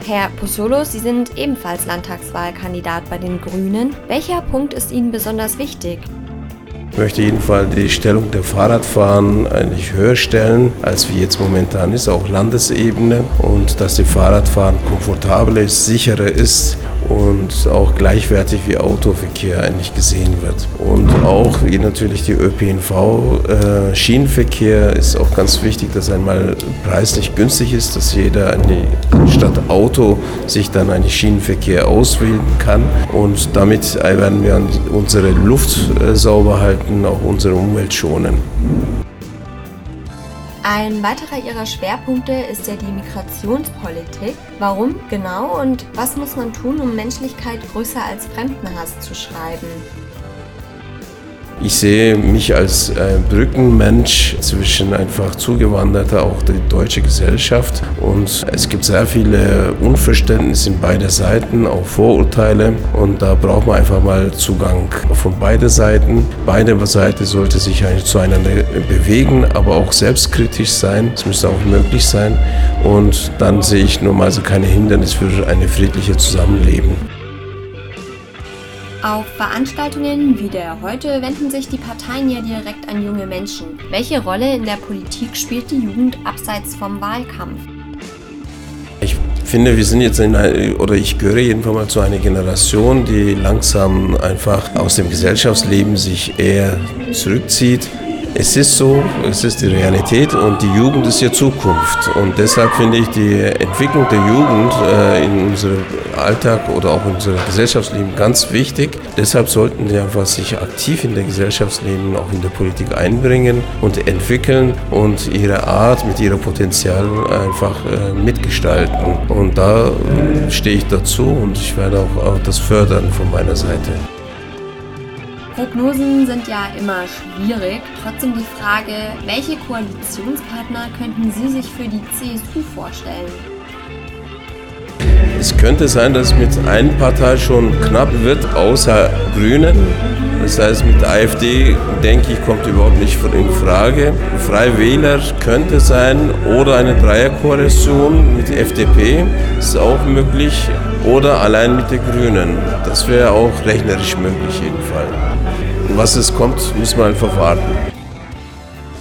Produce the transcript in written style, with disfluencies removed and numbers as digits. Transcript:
Herr Pozzolo, Sie sind ebenfalls Landtagswahlkandidat bei den Grünen. Welcher Punkt ist Ihnen besonders wichtig? Ich möchte jedenfalls die Stellung der Fahrradfahren eigentlich höher stellen, als wie jetzt momentan ist, auch Landesebene. Und dass die Fahrradfahren komfortabler ist, sicherer ist und auch gleichwertig wie Autoverkehr eigentlich gesehen wird. Und auch wie natürlich die ÖPNV, Schienenverkehr ist auch ganz wichtig, dass einmal preislich günstig ist, dass jeder statt Auto sich dann einen Schienenverkehr auswählen kann. Und damit werden wir unsere Luft sauber halten, auch unsere Umwelt schonen. Ein weiterer Ihrer Schwerpunkte ist ja die Migrationspolitik. Warum genau und was muss man tun, um Menschlichkeit größer als Fremdenhass zu schreiben? Ich sehe mich als Brückenmensch zwischen einfach Zugewanderter, auch die deutsche Gesellschaft. Und es gibt sehr viele Unverständnisse in beiden Seiten, auch Vorurteile. Und da braucht man einfach mal Zugang von beiden Seiten. Beide Seiten sollten sich eigentlich zueinander bewegen, aber auch selbstkritisch sein. Das müsste auch möglich sein. Und dann sehe ich normalerweise keine Hindernisse für ein friedliches Zusammenleben. Auf Veranstaltungen wie der heute wenden sich die Parteien ja direkt an junge Menschen. Welche Rolle in der Politik spielt die Jugend abseits vom Wahlkampf? Ich finde, wir sind jetzt ich gehöre jedenfalls mal zu einer Generation, die langsam einfach aus dem Gesellschaftsleben sich eher zurückzieht. Es ist so, es ist die Realität und die Jugend ist die Zukunft. Und deshalb finde ich die Entwicklung der Jugend in unserem Alltag oder auch in unserem Gesellschaftsleben ganz wichtig. Deshalb sollten die einfach sich aktiv in der Gesellschaftsleben, auch in der Politik einbringen und entwickeln und ihre Art mit ihrem Potenzial einfach mitgestalten. Und da stehe ich dazu und ich werde auch das fördern von meiner Seite. Prognosen sind ja immer schwierig. Trotzdem die Frage, welche Koalitionspartner könnten Sie sich für die CSU vorstellen? Es könnte sein, dass es mit einer Partei schon knapp wird, außer Grünen. Das heißt, mit der AfD, denke ich, kommt überhaupt nicht in Frage. Freie Wähler könnte sein oder eine Dreierkoalition mit FDP, ist auch möglich. Oder allein mit den Grünen. Das wäre auch rechnerisch möglich jedenfalls. Und was es kommt, muss man einfach warten.